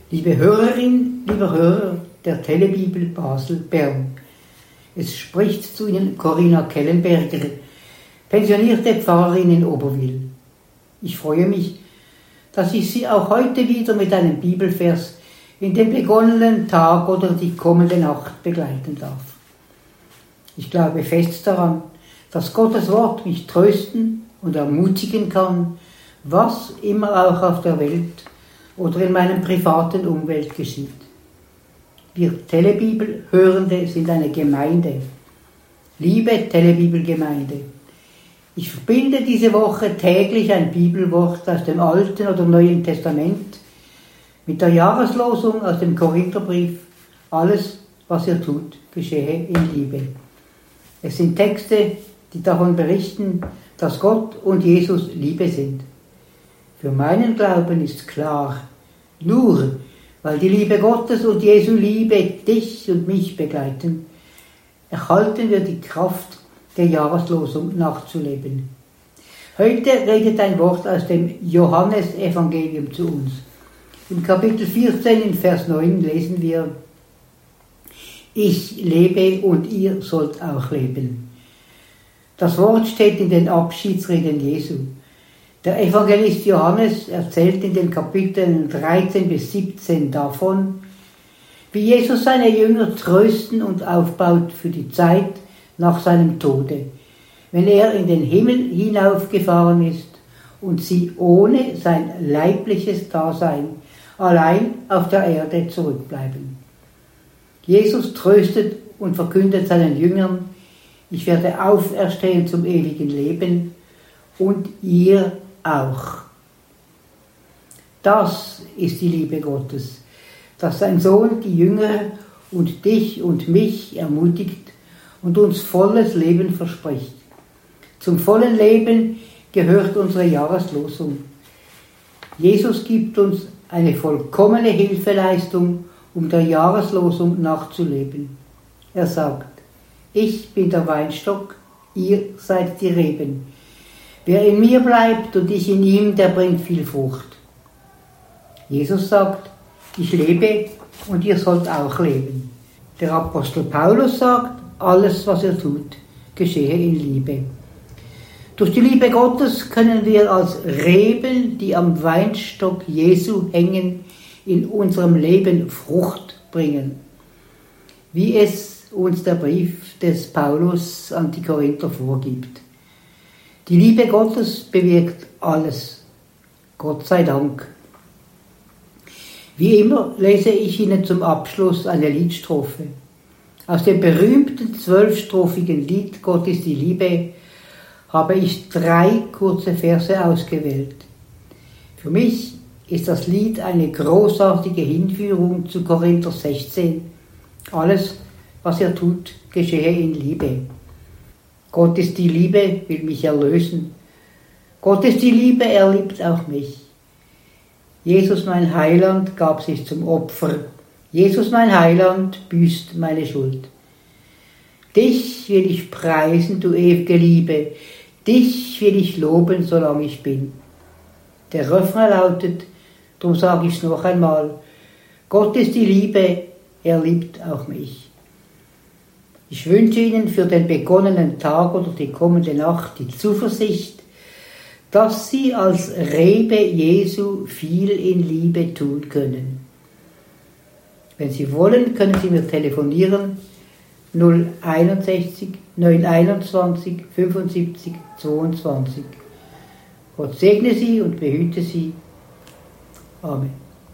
Liebe Hörerin, lieber Hörer der Telebibel Basel-Bern, es spricht zu Ihnen Corinna Kellenberger, pensionierte Pfarrerin in Oberwil. Ich freue mich, dass ich Sie auch heute wieder mit einem Bibelvers in den begonnenen Tag oder die kommende Nacht begleiten darf. Ich glaube fest daran, dass Gottes Wort mich trösten und ermutigen kann, was immer auch auf der Welt oder in meinem privaten Umfeld geschieht. Wir Telebibel-Hörende sind eine Gemeinde. Liebe Telebibelgemeinde, ich verbinde diese Woche täglich ein Bibelwort aus dem Alten oder Neuen Testament mit der Jahreslosung aus dem Korintherbrief: Alles, was ihr tut, geschehe in Liebe. Es sind Texte, die davon berichten, dass Gott und Jesus Liebe sind. Für meinen Glauben ist klar, nur weil die Liebe Gottes und Jesu Liebe dich und mich begleiten, erhalten wir die Kraft der Jahreslosung nachzuleben. Heute redet ein Wort aus dem Johannesevangelium zu uns. Im Kapitel 14 in Vers 9 lesen wir: Ich lebe und ihr sollt auch leben. Das Wort steht in den Abschiedsreden Jesu. Der Evangelist Johannes erzählt in den Kapiteln 13 bis 17 davon, wie Jesus seine Jünger trösten und aufbaut für die Zeit nach seinem Tode, wenn er in den Himmel hinaufgefahren ist und sie ohne sein leibliches Dasein allein auf der Erde zurückbleiben. Jesus tröstet und verkündet seinen Jüngern: Ich werde auferstehen zum ewigen Leben und ihr auch. Das ist die Liebe Gottes, dass sein Sohn die Jünger und dich und mich ermutigt und uns volles Leben verspricht. Zum vollen Leben gehört unsere Jahreslosung. Jesus gibt uns eine vollkommene Hilfeleistung, um der Jahreslosung nachzuleben. Er sagt: Ich bin der Weinstock, ihr seid die Reben. Wer in mir bleibt und ich in ihm, der bringt viel Frucht. Jesus sagt: Ich lebe und ihr sollt auch leben. Der Apostel Paulus sagt: Alles, was ihr tut, geschehe in Liebe. Durch die Liebe Gottes können wir als Reben, die am Weinstock Jesu hängen, in unserem Leben Frucht bringen, wie es uns der Brief des Paulus an die Korinther vorgibt. Die Liebe Gottes bewirkt alles. Gott sei Dank. Wie immer lese ich Ihnen zum Abschluss eine Liedstrophe. Aus dem berühmten 12-strophigen Lied Gott ist die Liebe habe ich 3 kurze Verse ausgewählt. Für mich ist das Lied eine großartige Hinführung zu Korinther 16. Alles, was er tut, geschehe in Liebe. Gott ist die Liebe, will mich erlösen. Gott ist die Liebe, er liebt auch mich. Jesus, mein Heiland, gab sich zum Opfer. Jesus, mein Heiland, büßt meine Schuld. Dich will ich preisen, du ewige Liebe. Dich will ich loben, solange ich bin. Der Refrain lautet, drum sage ich's noch einmal: Gott ist die Liebe, er liebt auch mich. Ich wünsche Ihnen für den begonnenen Tag oder die kommende Nacht die Zuversicht, dass Sie als Rebe Jesu viel in Liebe tun können. Wenn Sie wollen, können Sie mir telefonieren 061 921 75 22. Gott segne Sie und behüte Sie. Amen.